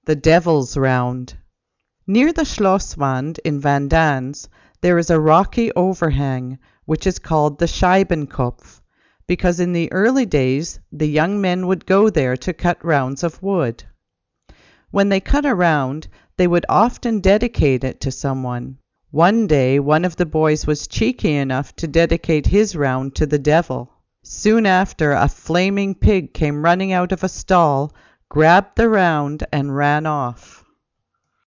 the Devil's Round. Near the Schlosswand in Van Dans there is a rocky overhang which is called the Scheibenkopf, because in the early days the young men would go there to cut rounds of wood. When they cut a round, they would often dedicate it to someone. One day one of the boys was cheeky enough to dedicate his round to the devil. Soon after, a flaming pig came running out of a stall, grabbed the round, and ran off.